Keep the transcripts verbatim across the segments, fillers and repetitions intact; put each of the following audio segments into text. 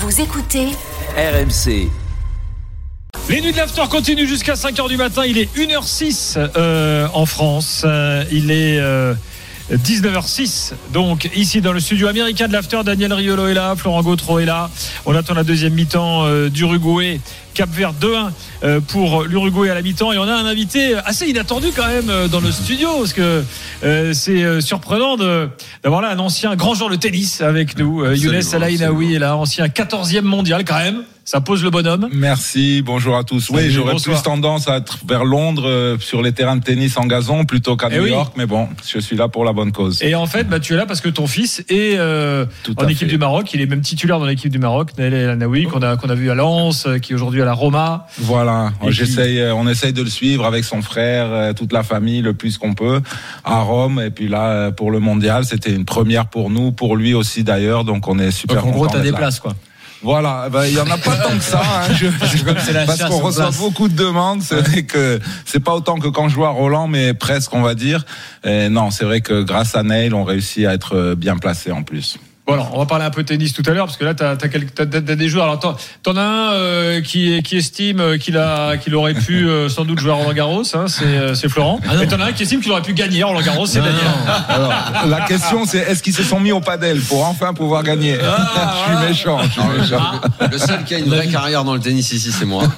Vous écoutez R M C. Les nuits de l'after continuent jusqu'à cinq heures du matin. Il est une heure six euh, en France. Euh, il est euh, dix-neuf heures six. Donc ici dans le studio américain de l'after, Daniel Riolo est là, Florent Gautreau est là. On attend la deuxième mi-temps euh, d'Uruguay. Cap-Vert deux un euh, pour l'Uruguay à la mi-temps. Et on a un invité assez inattendu quand même euh, dans le studio, parce que euh, c'est euh, surprenant de, d'avoir là un ancien grand joueur de tennis avec nous. Euh, Younes Alainaoui est là, ancien quatorzième mondial quand même. Ça pose le bonhomme. Merci, bonjour à tous. Oui, Salut, j'aurais bonsoir. plus tendance à être vers Londres euh, sur les terrains de tennis en gazon plutôt qu'à Eh New oui. York, mais bon, je suis là pour la bonne cause. Et en fait, bah, tu es là parce que ton fils est euh, Tout en à équipe fait. du Maroc. Il est même titulaire dans l'équipe du Maroc, Naël Alainaoui, qu'on a, qu'on a vu à Lens, euh, qui est aujourd'hui à la Roma. Voilà, Et j'essaye, euh, on essaye de le suivre avec son frère, euh, toute la famille, le plus qu'on peut, à Rome. Et puis là, euh, pour le mondial, c'était une première pour nous, pour lui aussi d'ailleurs, donc on est super Donc en content gros, t'as d'être des là. places, quoi. Voilà, ben, il y en a pas tant que ça, hein, je, je- Comme c'est la parce chasse qu'on aux reçoit places. beaucoup de demandes. C'est vrai que c'est pas autant que quand je joue à Roland, mais presque, on va dire. Et non, c'est vrai que grâce à Neil, on réussit à être bien placé en plus. Bon, alors, on va parler un peu tennis tout à l'heure, parce que là, t'as, t'as, quelques, t'as, t'as des joueurs. Alors, t'en, t'en as un euh, qui, qui estime qu'il a, qu'il aurait pu euh, sans doute jouer à Roland Garros, hein, c'est, euh, c'est Florent. Ah Et t'en as un qui estime qu'il aurait pu gagner à Roland Garros, c'est Daniel. Alors, la question, c'est est-ce qu'ils se sont mis au padel pour enfin pouvoir gagner? Ah, Je suis méchant, je suis méchant. Le seul qui a une vraie carrière dans le tennis ici, c'est moi.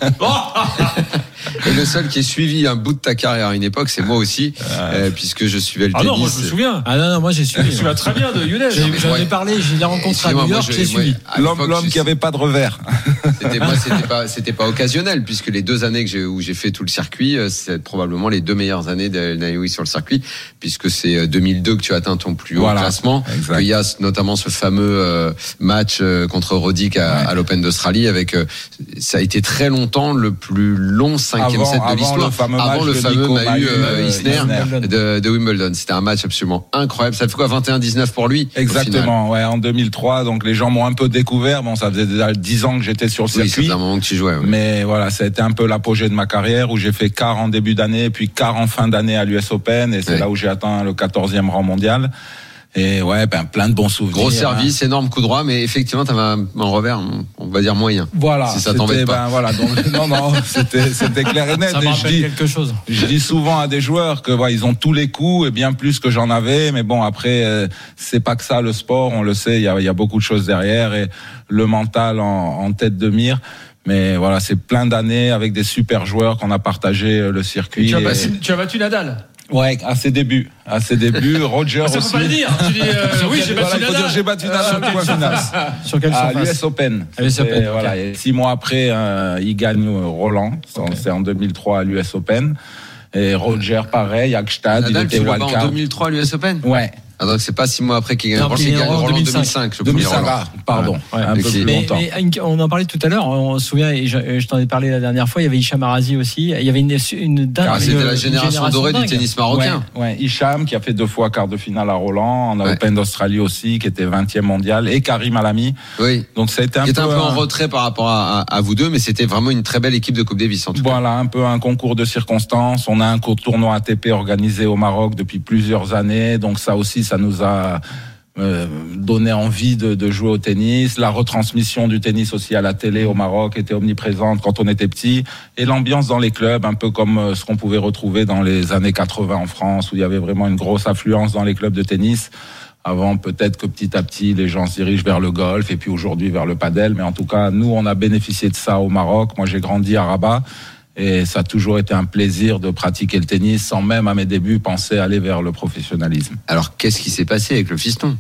Et le seul qui ait suivi un bout de ta carrière à une époque, c'est moi aussi, euh, puisque je suivais le Ah tennis. non, moi je me souviens. Ah non, non, moi j'ai Je me suivi. souviens très bien de Younes. J'ai- J'en ai Ouais. parlé, j'ai les rencontré à Excusez-moi, New moi, York, je- j'ai moi, suivi. à L'homme, l'époque, l'homme je- qui avait pas de revers. C'était moi, c'était pas, c'était pas occasionnel puisque les deux années que j'ai, où j'ai fait tout le circuit, euh, c'est probablement les deux meilleures années d'Alainaoui sur le circuit, puisque c'est euh, deux mille deux que tu atteins ton plus haut Voilà, classement. exact. Il y a ce- notamment ce fameux euh, match euh, contre Roddick à, à l'Open d'Australie avec, euh, ça a été très longtemps le plus long cinquième Avant- set de avant l'histoire. le fameux Avant match le de fameux Nico Mahut Mahut, euh, euh, Isner Isner. de, de Wimbledon. C'était un match absolument incroyable. Ça fait quoi, vingt et un dix-neuf pour lui? au final Exactement, ouais, en deux mille trois, donc les gens m'ont un peu découvert. Bon, ça faisait déjà dix ans que j'étais sur le Oui, ça circuit. faisait un moment que tu jouais. ouais. Mais voilà, ça a été un peu l'apogée de ma carrière où j'ai fait quart en début d'année, puis quart en fin d'année à l'U S Open, et c'est Ouais. là où j'ai atteint le quatorzième rang mondial. Et ouais, ben plein de bons souvenirs. Gros hein. service, énorme coup droit, mais effectivement, t'avais un, un revers, on va dire moyen. Voilà, Si ça c'était, t'embête pas. ben voilà, donc non, non, c'était, c'était clair et net. Ça me Et je rappelle dis, quelque chose. je dis souvent à des joueurs que voilà, ils ont tous les coups et bien plus que j'en avais, mais bon après euh, c'est pas que ça le sport, on le sait, il y a, il y a beaucoup de choses derrière et le mental en, en tête de mire. Mais voilà, c'est plein d'années avec des super joueurs qu'on a partagé euh, le circuit. Tu as, et- battu, tu as battu Nadal. Ouais, à ses débuts, à ses débuts, Roger Ça aussi. faut pas le dire. Tu dis, euh, oui, j'ai Voilà, battu il faut Nadal. dire, j'ai battu Nadal, sur quelle point final. Sur quelle À l'U surface S Open. À l'U S C'était, Open, ok. voilà, et six mois après, euh, il gagne euh, Roland. C'est en- Ok. C'est en deux mille trois à l'U S Open. Et Roger, pareil, à Gstad, il Nadal, était tu le bats en wildcard. deux mille trois à l'U S Open. Ouais, Ah, donc c'est pas six mois après qu'il gagne. Non, Je pense puis qu'il il est gagne en Roland deux mille cinq. deux mille cinq, le deux mille premier cinq, Roland. ah, pardon, Ouais. un peu Mais plus Mais, longtemps. mais une- on en parlait tout à l'heure, on se souvient, et je, je t'en ai parlé la dernière fois, il y avait Hicham Arazi aussi, il y avait une, une dingue. Ah, c'était une- la une génération dorée du dingue. tennis marocain. Ouais, ouais, Hicham qui a fait deux fois quart de finale à Roland, en Ouais. Open d'Australie aussi, qui était vingtième mondial, et Karim Alami. Oui. Donc ça a été un Qui peu, était un peu en un- retrait par rapport à, à, à vous deux, mais c'était vraiment une très belle équipe de Coupe Davis en tout cas. Voilà, un peu un concours de circonstances. On a un court tournoi A T P organisé au Maroc depuis plusieurs années, donc ça aussi, ça nous a euh, donné envie de, de jouer au tennis. La retransmission du tennis aussi à la télé au Maroc était omniprésente quand on était petit, et l'ambiance dans les clubs, un peu comme euh, ce qu'on pouvait retrouver dans les années quatre-vingts en France, où il y avait vraiment une grosse affluence dans les clubs de tennis. Avant, peut-être que petit à petit, les gens se dirigent vers le golf et puis aujourd'hui vers le padel. Mais en tout cas, nous, on a bénéficié de ça au Maroc. Moi, j'ai grandi à Rabat et ça a toujours été un plaisir de pratiquer le tennis sans même, à mes débuts, penser aller vers le professionnalisme. Alors qu'est-ce qui s'est passé avec le fiston?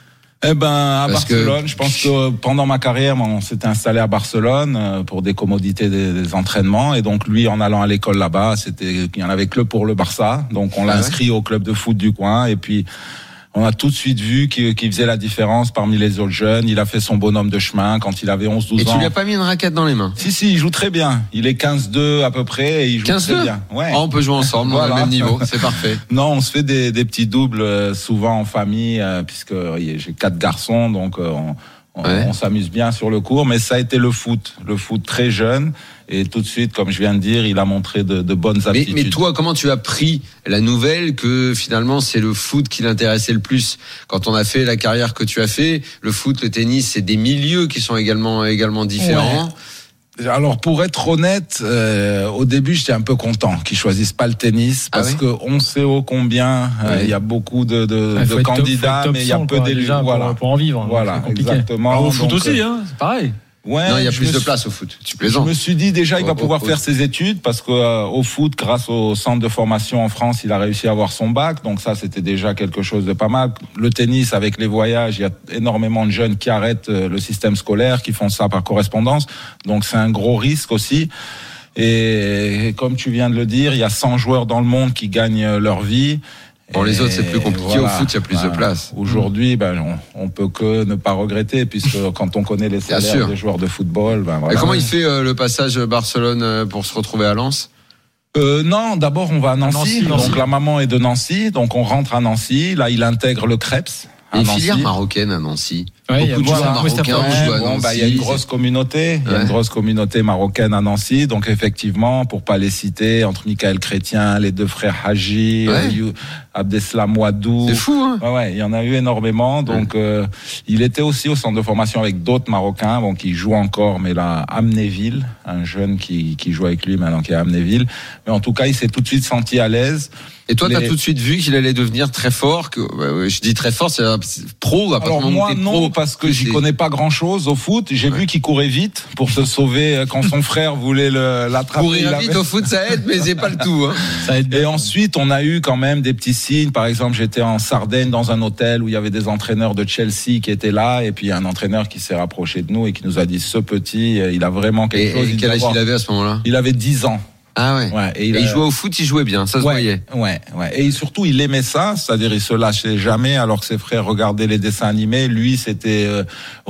Eh ben, à Parce que- Barcelone, je pense que pendant ma carrière, on s'était installé à Barcelone euh, pour des commodités des, des entraînements. Et donc, lui, en allant à l'école là-bas, c'était, il y en avait que pour le Barça. Donc, on l'a Ah ouais. inscrit au club de foot du coin. Et puis, on a tout de suite vu qu'il, qu'il faisait la différence parmi les autres jeunes. Il a fait son bonhomme de chemin quand il avait onze douze Et ans. tu lui as pas mis une raquette dans les mains? Si, si, il joue très bien. Il est quinze deux à peu près et il joue quinze deux très bien. Ouais. Oh, on peut jouer ensemble, on a Voilà. le même niveau, c'est parfait. Non, on se fait des, des petits doubles euh, souvent en famille, euh, puisque euh, j'ai quatre garçons, donc euh, on, On, ouais. on s'amuse bien sur le court, mais ça a été le foot, le foot très jeune. Et tout de suite, comme je viens de dire, il a montré de, de bonnes aptitudes. Mais, mais toi, comment tu as pris la nouvelle que finalement c'est le foot qui l'intéressait le plus? Quand on a fait la carrière que tu as fait, le foot, le tennis, c'est des milieux qui sont également également différents. Ouais. Alors pour être honnête, euh, au début j'étais un peu content qu'ils choisissent pas le tennis parce ah oui que on sait ô combien il euh, oui. y a beaucoup de, de, ah, de candidats, top, mais il y a peu d'élus. Voilà. Pour, pour en vivre. Voilà, exactement. Alors, au foot donc, aussi, hein, c'est pareil. Ouais, non, il y a plus de place au foot. Tu plaisantes. Je me suis dit déjà, il va pouvoir faire ses études parce que euh, au foot, grâce au centre de formation en France, il a réussi à avoir son bac. Donc ça, c'était déjà quelque chose de pas mal. Le tennis, avec les voyages, il y a énormément de jeunes qui arrêtent euh, le système scolaire, qui font ça par correspondance. Donc c'est un gros risque aussi. Et, et comme tu viens de le dire, il y a cent joueurs dans le monde qui gagnent leur vie. Pour les autres, c'est plus compliqué. Voilà. Au foot, il y a plus ben, de place. Aujourd'hui, ben, on, on peut que ne pas regretter, puisque quand on connaît les salaires des joueurs de football, ben, voilà. Et comment il fait euh, le passage Barcelone euh, pour se retrouver à Lens? Euh, non, d'abord on va à Nancy. Nancy, Nancy. Donc la maman est de Nancy, donc on rentre à Nancy. Là, il intègre le Crêpes. Une filière marocaine à Nancy. Ouais, beaucoup de joueurs marocains jouent à Nancy. Bah, il y a une grosse communauté, il y a une grosse communauté marocaine à Nancy. Donc effectivement, pour pas les citer, entre Michael Chrétien, les deux frères Haji, ouais. euh, Abdeslam Ouadou. C'est fou, hein. Ouais, ouais, il y en a eu énormément. Donc ouais. euh, il était aussi au centre de formation avec d'autres Marocains, bon, qui jouent encore, mais là, Amnéville, un jeune qui qui joue avec lui maintenant qui est à Amnéville. Mais en tout cas, il s'est tout de suite senti à l'aise. Et toi, les... t'as tout de suite vu qu'il allait devenir très fort. Que, euh, je dis très fort, c'est pro. À Alors moi, non, pro, parce que j'y connais pas grand-chose au foot. J'ai ouais. vu qu'il courait vite pour se sauver quand son frère voulait le, l'attraper. Courir vite au foot, ça aide, mais c'est pas le tout. Hein. Ça aide. Et ensuite, on a eu quand même des petits signes. Par exemple, j'étais en Sardaigne dans un hôtel où il y avait des entraîneurs de Chelsea qui étaient là, et puis il y a un entraîneur qui s'est rapproché de nous et qui nous a dit ce petit, il a vraiment quelque et, chose. Et quel âge il avait à ce moment-là? Il avait dix ans. Ah ouais. ouais et il, et il jouait au foot, il jouait bien, ça se ouais, voyait. Ouais, ouais. Et surtout, il aimait ça, c'est-à-dire il se lâchait jamais, alors que ses frères regardaient les dessins animés. Lui, c'était euh,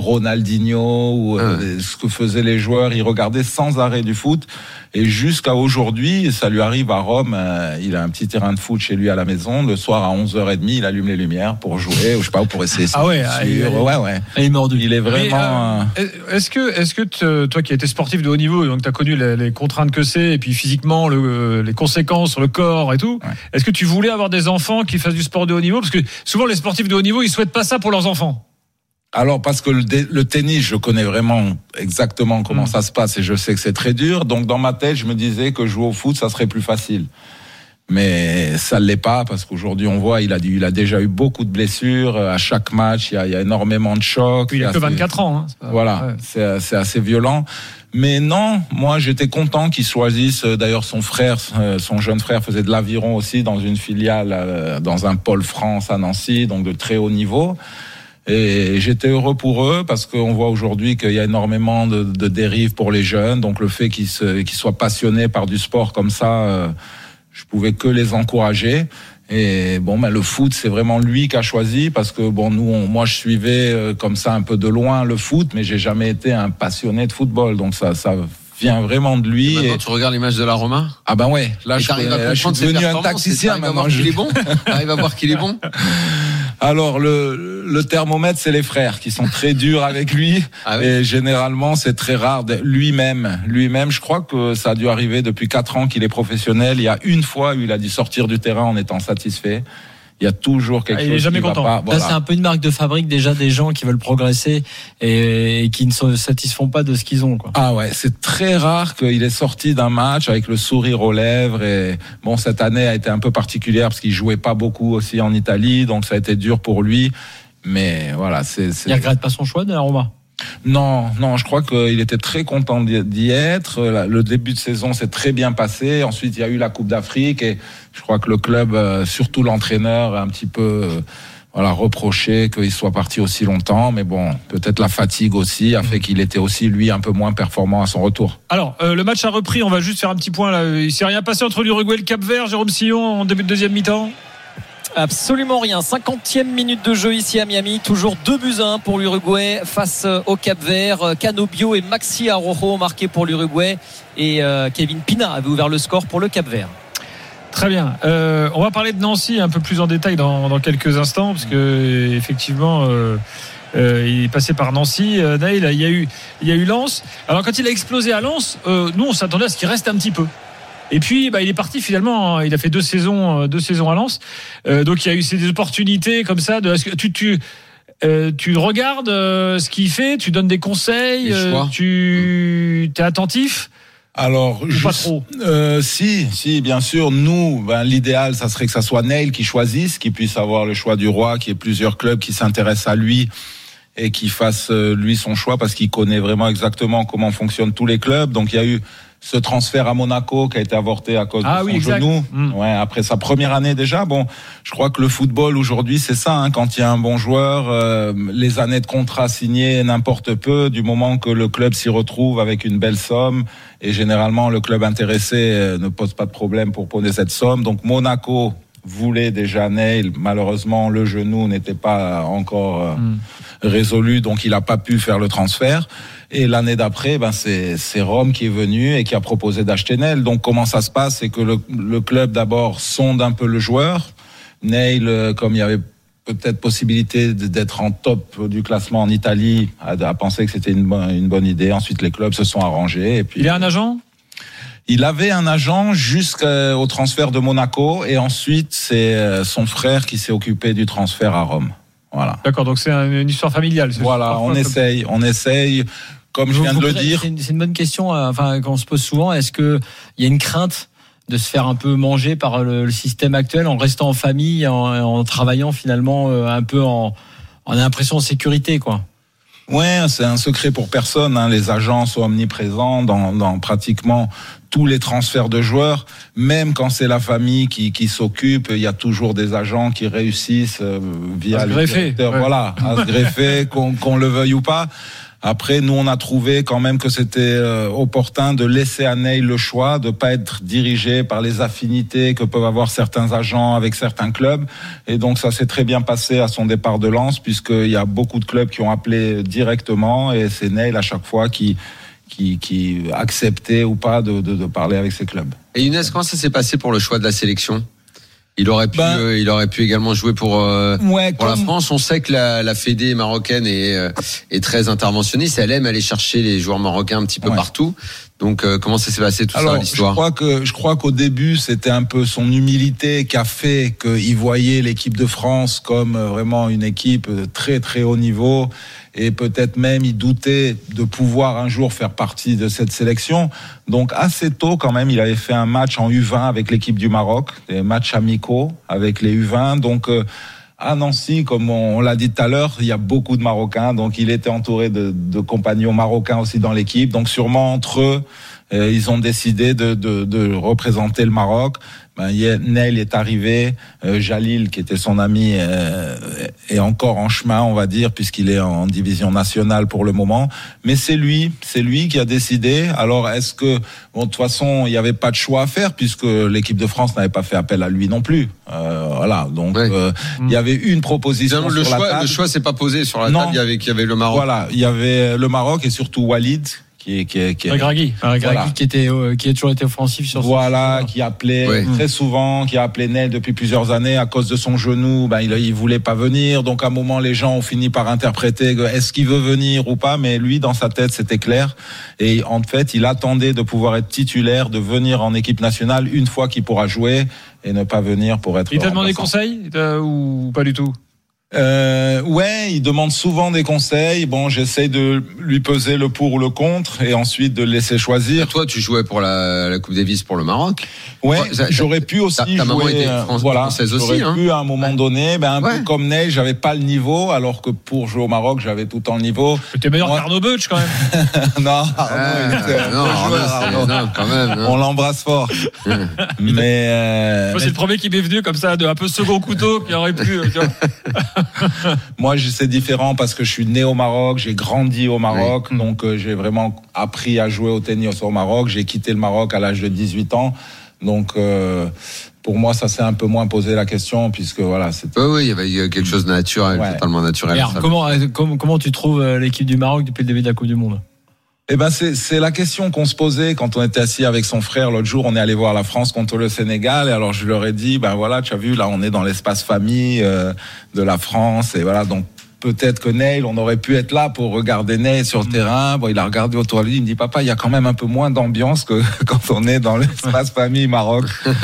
Ronaldinho ou euh, ah ouais. ce que faisaient les joueurs. Il regardait sans arrêt du foot. Et jusqu'à aujourd'hui, ça lui arrive à Rome. Euh, il a un petit terrain de foot chez lui à la maison. Le soir à onze heures trente, il allume les lumières pour jouer, ou je sais pas, pour essayer. Ah ouais, ah, il, ouais, ouais. Il est mordu. Il est vraiment. Mais, euh, est-ce que, est-ce que te, toi qui as été sportif de haut niveau, donc tu as connu les, les contraintes que c'est, et puis physiquement le, les conséquences sur le corps et tout, ouais. Est-ce que tu voulais avoir des enfants qui fassent du sport de haut niveau? Parce que souvent les sportifs de haut niveau, ils souhaitent pas ça pour leurs enfants. Alors parce que le, le tennis, je connais vraiment exactement comment mmh. ça se passe et je sais que c'est très dur. Donc dans ma tête, je me disais que jouer au foot, ça serait plus facile. Mais ça ne l'est pas parce qu'aujourd'hui, on voit, il a, il a déjà eu beaucoup de blessures. À chaque match, il y a, il y a énormément de chocs. Il a que vingt-quatre ans. Hein. C'est pas... Voilà, ouais. c'est, c'est assez violent. Mais non, moi j'étais content qu'il choisisse. D'ailleurs, son frère, son jeune frère, faisait de l'aviron aussi dans une filiale, dans un pôle France à Nancy, donc de très haut niveau. Et j'étais heureux pour eux parce qu'on voit aujourd'hui qu'il y a énormément de, de dérives pour les jeunes. Donc le fait qu'ils, se, qu'ils soient passionnés par du sport comme ça, euh, je pouvais que les encourager. Et bon, ben le foot, c'est vraiment lui qui a choisi parce que bon, nous, on, moi, je suivais euh, comme ça un peu de loin le foot, mais j'ai jamais été un passionné de football. Donc ça, ça vient vraiment de lui. Et maintenant, et... tu regardes l'image de la Roma? Ah ben ouais, là, je, là je suis devenu un tacticien. Maintenant, je... il est bon. Arrive à voir qu'il est bon. Alors le, le thermomètre, c'est les frères qui sont très durs avec lui. Ah oui. Et généralement, c'est très rare. Lui-même, lui-même, je crois que ça a dû arriver depuis quatre ans qu'il est professionnel. Il y a une fois où il a dû sortir du terrain en étant satisfait. Il y a toujours quelque ah, chose il est jamais qui content. va pas. Voilà. Là, c'est un peu une marque de fabrique déjà des gens qui veulent progresser et, et qui ne se satisfont pas de ce qu'ils ont, quoi. Ah ouais, c'est très rare qu'il est sorti d'un match avec le sourire aux lèvres. Et bon, cette année a été un peu particulière parce qu'il jouait pas beaucoup aussi en Italie, donc ça a été dur pour lui. Mais voilà, c'est. c'est... Il regrette pas son choix de la Roma. Non, non, je crois qu'il était très content d'y être. Le début de saison s'est très bien passé. Ensuite, il y a eu la Coupe d'Afrique et je crois que le club, surtout l'entraîneur, a un petit peu voilà, reproché qu'il soit parti aussi longtemps. Mais bon, peut-être la fatigue aussi a fait qu'il était aussi, lui, un peu moins performant à son retour. Alors, euh, le match a repris. On va juste faire un petit point là. Il s'est rien passé entre l'Uruguay et le Cap-Vert, Jérôme Sillon, en début de deuxième mi-temps? Absolument rien. cinquantième minute de jeu ici à Miami. Toujours deux buts à un pour l'Uruguay face au Cap-Vert. Canobio et Maxi Araujo ont marqué pour l'Uruguay. Et euh, Kevin Pina avait ouvert le score pour le Cap-Vert. Très bien. Euh, on va parler de Nancy un peu plus en détail dans, dans quelques instants, parce que effectivement, euh, Euh, il est passé par Nancy, euh, Neil. Il y a eu, il y a eu Lens. Alors quand il a explosé à Lens, euh, nous on s'attendait à ce qu'il reste un petit peu. Et puis bah, il est parti finalement. Il a fait deux saisons, deux saisons à Lens. Euh, donc il y a eu ces des opportunités comme ça. De, est-ce que tu, tu, euh, tu regardes euh, ce qu'il fait, tu donnes des conseils, euh, tu es attentif. Alors, Ou pas trop. Euh, si, si, bien sûr. Nous, ben, l'idéal, ça serait que ça soit Neil qui choisisse, qui puisse avoir le choix du roi, qu'il y ait plusieurs clubs qui s'intéressent à lui et qui fasse euh, lui son choix parce qu'il connaît vraiment exactement comment fonctionnent tous les clubs. Donc, il y a eu ce transfert à Monaco qui a été avorté à cause ah de oui, son exact. genou. Mmh. Ouais, après sa première année déjà. Bon, je crois que le football aujourd'hui, c'est ça. Hein, quand il y a un bon joueur, euh, les années de contrat signées n'importe peu du moment que le club s'y retrouve avec une belle somme. Et généralement, le club intéressé euh, ne pose pas de problème pour poser cette somme. Donc Monaco voulait déjà Neil. Malheureusement, le genou n'était pas encore euh, mmh. résolu, donc il n'a pas pu faire le transfert. Et l'année d'après, ben c'est, c'est Rome qui est venu et qui a proposé d'acheter Neil. Donc comment ça se passe, c'est que le, le club d'abord sonde un peu le joueur. Neil, comme il y avait peut-être possibilité d'être en top du classement en Italie, a, a pensé que c'était une bonne, une bonne idée. Ensuite, les clubs se sont arrangés. Et puis, il a un agent ? Il avait un agent jusqu'au transfert de Monaco. Et ensuite, c'est son frère qui s'est occupé du transfert à Rome. Voilà. D'accord, donc c'est une histoire familiale. C'est voilà, on essaye, on essaye. Comme je viens de le dire. C'est une, c'est une bonne question, enfin, qu'on se pose souvent. Est-ce qu'il y a une crainte de se faire un peu manger par le, le système actuel en restant en famille, en, en travaillant finalement un peu en, en impression de sécurité, quoi? Ouais, c'est un secret pour personne. Hein. Les agents sont omniprésents dans, dans pratiquement tous les transferts de joueurs. Même quand c'est la famille qui, qui s'occupe, il y a toujours des agents qui réussissent euh, via le directeur, ouais. Voilà, à se greffer, qu'on, qu'on le veuille ou pas. Après, nous, on a trouvé quand même que c'était euh, opportun de laisser à Neil le choix, de pas être dirigé par les affinités que peuvent avoir certains agents avec certains clubs. Et donc, ça s'est très bien passé à son départ de Lens, puisqu'il y a beaucoup de clubs qui ont appelé directement, et c'est Neil à chaque fois qui qui, qui acceptait ou pas de, de, de parler avec ces clubs. Et Younes, comment ça s'est passé pour le choix de la sélection ? Il aurait pu, ben, euh, il aurait pu également jouer pour, euh, ouais, pour comme... la France. On sait que la, la Fédé marocaine est, euh, est très interventionniste. Elle aime aller chercher les joueurs marocains un petit peu ouais. partout. Donc, euh, comment ça s'est passé tout Alors, ça, l'histoire ? Je crois que, je crois qu'au début, c'était un peu son humilité qui a fait qu'il voyait l'équipe de France comme vraiment une équipe de très très haut niveau. Et peut-être même il doutait de pouvoir un jour faire partie de cette sélection. Donc assez tôt quand même, il avait fait un match en U vingt avec l'équipe du Maroc, des matchs amicaux avec les U vingt. Donc euh, à Nancy, comme on, on l'a dit tout à l'heure, il y a beaucoup de Marocains. Donc il était entouré de, de compagnons marocains aussi dans l'équipe. Donc sûrement entre eux, euh, ils ont décidé de, de, de représenter le Maroc. Ben, Neil est arrivé, euh, Jalil, qui était son ami, euh, est encore en chemin, on va dire, puisqu'il est en division nationale pour le moment. Mais c'est lui, c'est lui qui a décidé. Alors, est-ce que, bon, de toute façon, il n'y avait pas de choix à faire, puisque l'équipe de France n'avait pas fait appel à lui non plus. Euh, voilà, donc ouais. euh, il y avait une proposition non, le sur choix, la table. Le choix s'est pas posé sur la non. table. Il y avait, il y avait le Maroc. Voilà, il y avait le Maroc et surtout Walid. Qui est, qui est, qui est, Regragui, Regragui voilà. qui était, euh, qui a toujours été offensif sur. Voilà, qui appelait ouais. très souvent, qui a appelé Neil depuis plusieurs années à cause de son genou. Ben il, il voulait pas venir, donc à un moment les gens ont fini par interpréter est-ce qu'il veut venir ou pas, mais lui dans sa tête c'était clair. Et en fait, il attendait de pouvoir être titulaire, de venir en équipe nationale une fois qu'il pourra jouer et ne pas venir pour être. Il t'a demandé conseil ou pas du tout? Euh, ouais, il demande souvent des conseils. Bon, j'essaye de lui peser le pour ou le contre et ensuite de le laisser choisir. Et toi, tu jouais pour la, la Coupe Davis pour le Maroc. Ouais, ça, j'aurais pu aussi ta, ta jouer. Maman était France, voilà, française j'aurais aussi. Hein. pu à un moment ouais. donné, ben un ouais. peu comme Neil, j'avais pas le niveau, alors que pour jouer au Maroc, j'avais tout le temps le niveau. T'es meilleur qu'Arnaud Butch quand même. non, Arnaud, ah, était non, Arnaud, joueur, Arnaud. non, quand même. Non. On l'embrasse fort. mais euh, moi, c'est le premier qui m'est venu comme ça, de un peu second couteau, qui aurait pu. Moi, c'est différent parce que je suis né au Maroc, j'ai grandi au Maroc, oui. donc euh, j'ai vraiment appris à jouer au tennis au Maroc. J'ai quitté le Maroc à l'âge de dix-huit ans, donc euh, pour moi, ça s'est un peu moins posé la question puisque voilà. C'était... Oui, oui, il y avait quelque chose de naturel, ouais. totalement naturel. Alors, comment, comment, comment tu trouves l'équipe du Maroc depuis le début de la Coupe du Monde ? Eh ben c'est c'est la question qu'on se posait quand on était assis avec son frère l'autre jour. On est allé voir la France contre le Sénégal et alors je leur ai dit ben voilà, tu as vu là on est dans l'espace famille euh, de la France et voilà donc peut-être que Neil, on aurait pu être là pour regarder Neil sur le terrain. Bon, il a regardé autour de lui, il me dit, papa, il y a quand même un peu moins d'ambiance que quand on est dans l'espace famille Maroc.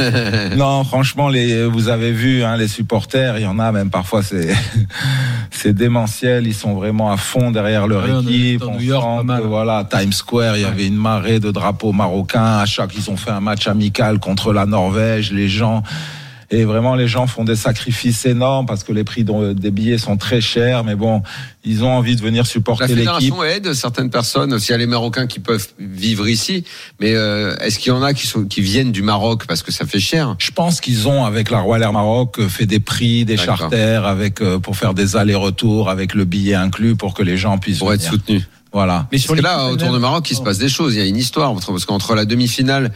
Non, franchement, les, vous avez vu, hein, les supporters, il y en a même parfois, c'est, c'est démentiel. Ils sont vraiment à fond derrière leur ouais, équipe. On New York, sent que, voilà, Times Square, il y avait une marée de drapeaux marocains. À chaque, ils ont fait un match amical contre la Norvège. Les gens, et vraiment, les gens font des sacrifices énormes parce que les prix des billets sont très chers. Mais bon, ils ont envie de venir supporter l'équipe. La fédération aide certaines personnes, aussi il y a les Marocains qui peuvent vivre ici. Mais euh, est-ce qu'il y en a qui, sont, qui viennent du Maroc parce que ça fait cher? Je pense qu'ils ont, avec la Royal Air Maroc, fait des prix, des D'accord. charters, avec euh, pour faire des allers-retours avec le billet inclus pour que les gens puissent pour venir. être soutenus. Voilà. Mais parce que là, autour de Maroc, il se passe des choses. Il y a une histoire. Parce qu'entre la demi-finale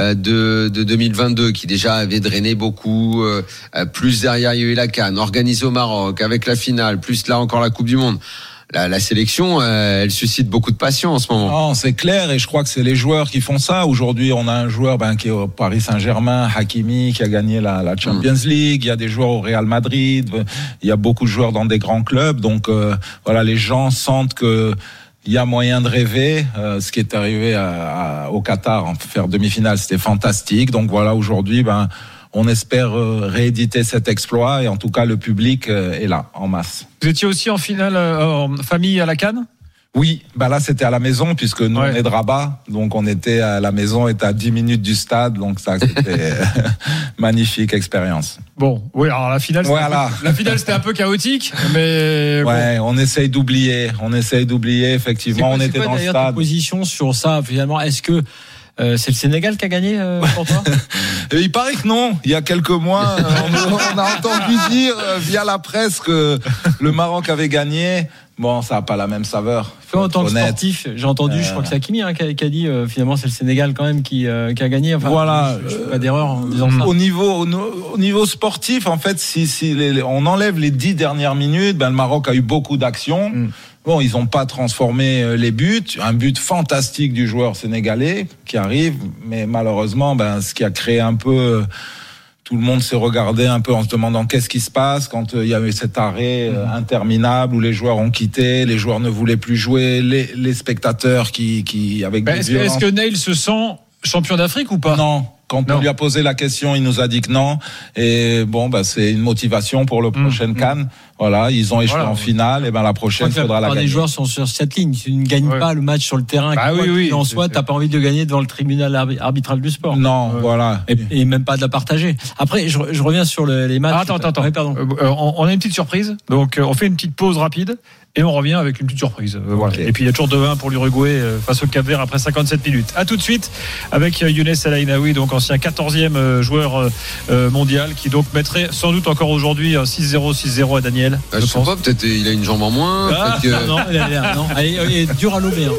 de, de deux mille vingt-deux, qui déjà avait drainé beaucoup, euh, plus derrière, il y a eu la CAN, organisée au Maroc, avec la finale, plus là encore la Coupe du Monde. La, la sélection, euh, elle suscite beaucoup de passion en ce moment. Non, c'est clair, et je crois que c'est les joueurs qui font ça. Aujourd'hui, on a un joueur ben, qui est au Paris Saint-Germain, Hakimi, qui a gagné la, la Champions mmh. League. Il y a des joueurs au Real Madrid. Il y a beaucoup de joueurs dans des grands clubs. Donc euh, voilà, les gens sentent que il y a moyen de rêver. Euh, ce qui est arrivé à, à, au Qatar, en faire demi-finale, c'était fantastique. Donc voilà, aujourd'hui, ben, on espère euh, rééditer cet exploit, et en tout cas, le public euh, est là, en masse. Vous étiez aussi en finale euh, en famille à la CAN ? Oui, bah là c'était à la maison puisque nous ouais. on est de Rabat, donc on était à la maison, on était à dix minutes du stade, donc ça c'était magnifique expérience. Bon, oui, alors la finale, c'était voilà. un peu, la finale c'était un peu chaotique, mais ouais, bon. on essaye d'oublier, on essaye d'oublier effectivement, quoi, on était quoi, dans le stade. Ta position sur ça finalement, est-ce que Euh, c'est le Sénégal qui a gagné euh, pour toi? Il paraît que non. Il y a quelques mois, on, on a entendu dire euh, via la presse que le Maroc avait gagné. Bon, ça n'a pas la même saveur. En tant que sportif, j'ai entendu, euh... je crois que c'est Hakimi hein, qui, a, qui a dit euh, finalement c'est le Sénégal quand même qui, euh, qui a gagné. Enfin, voilà. Je, je fais pas d'erreur en disant ça. Au niveau, au, au niveau sportif, en fait, si, si les, on enlève les dix dernières minutes, ben le Maroc a eu beaucoup d'actions. Mm. Bon, ils n'ont pas transformé les buts. Un but fantastique du joueur sénégalais qui arrive, mais malheureusement, ben ce qui a créé un peu. Tout le monde s'est regardé un peu en se demandant qu'est-ce qui se passe quand il y avait cet arrêt mmh. interminable où les joueurs ont quitté, les joueurs ne voulaient plus jouer, les, les spectateurs qui, qui avec bah, des est-ce, violences. est-ce que Neil se sent champion d'Afrique ou pas? Non. Quand non. on lui a posé la question, il nous a dit que non. Et bon, bah, c'est une motivation pour le prochain mmh. CAN. Voilà, ils ont échoué voilà. en finale. Et ben la prochaine, il faudra la gagner. Les joueurs sont sur cette ligne. Si tu ne gagnes ouais. pas le match sur le terrain, bah quoi oui, oui, en soi, t'as pas envie de gagner devant le tribunal arbitral du sport. Non, euh, voilà. Et, et même pas de la partager. Après, je, je reviens sur le, les matchs. Ah, attends, attends, attends. Ouais, pardon. Euh, on, on a une petite surprise. Donc, euh, on fait une petite pause rapide. Et on revient avec une petite surprise. Euh, voilà. Okay. Et puis il y a toujours deux un pour l'Uruguay euh, face au Cap-Vert après cinquante-sept minutes. À tout de suite avec euh, Younes El Ainaoui, donc ancien quatorzième euh, joueur euh, mondial, qui donc mettrait sans doute encore aujourd'hui un six zéro six zéro à Daniel. Euh, je, je sais pas, peut-être il a une jambe en moins. Ah, que... Non, il a l'air. Non, il est dur à lober. Hein.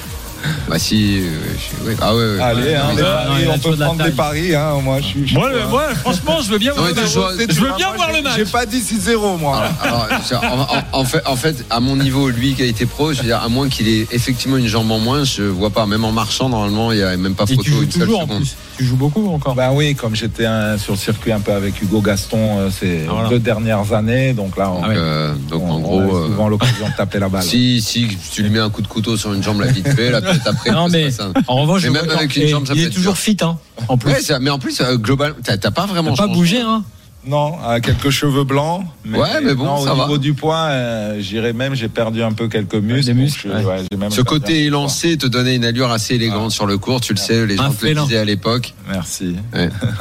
Bah si, euh, je, ouais. ah ouais, ouais. Allez, hein, non, non, on peut prendre des paris. Hein, moi, je suis. Moi, le, moi, franchement, je veux bien non, voir, le, joueur, je veux bien voir le match. J'ai pas dit six zéro, moi. Alors, alors, en, en, fait, en fait, à mon niveau, lui qui a été pro, je veux dire, à moins qu'il ait effectivement une jambe en moins, je vois pas. Même en marchant, normalement, il y a même pas photo. Et tu joues une seule toujours seconde. En plus. Tu joues beaucoup encore. Ben oui, comme j'étais un, sur le circuit un peu avec Hugo Gaston ces voilà. deux dernières années, donc là, on, donc, euh, donc on, en gros, on a souvent l'occasion de taper la balle. Si, si tu lui mets un coup de couteau sur une jambe, là, vite fait, là, peut-être après. Non, mais en revanche, mais même avec une jambe, ça il peut est toujours fit, hein. En plus. Ouais, ça, mais en plus, euh, global, t'as, t'as pas vraiment. T'as pas bougé, hein. Non, à quelques cheveux blancs. Mais ouais, mais bon, non, ça au va. Au niveau du poids, euh, j'irais même, j'ai perdu un peu quelques muscles. Des muscles. Je, ouais, j'ai même Ce côté élancé te donnait une allure assez élégante ah. sur le court. Tu le sais, les gens te le disaient à l'époque. Merci. Ouais.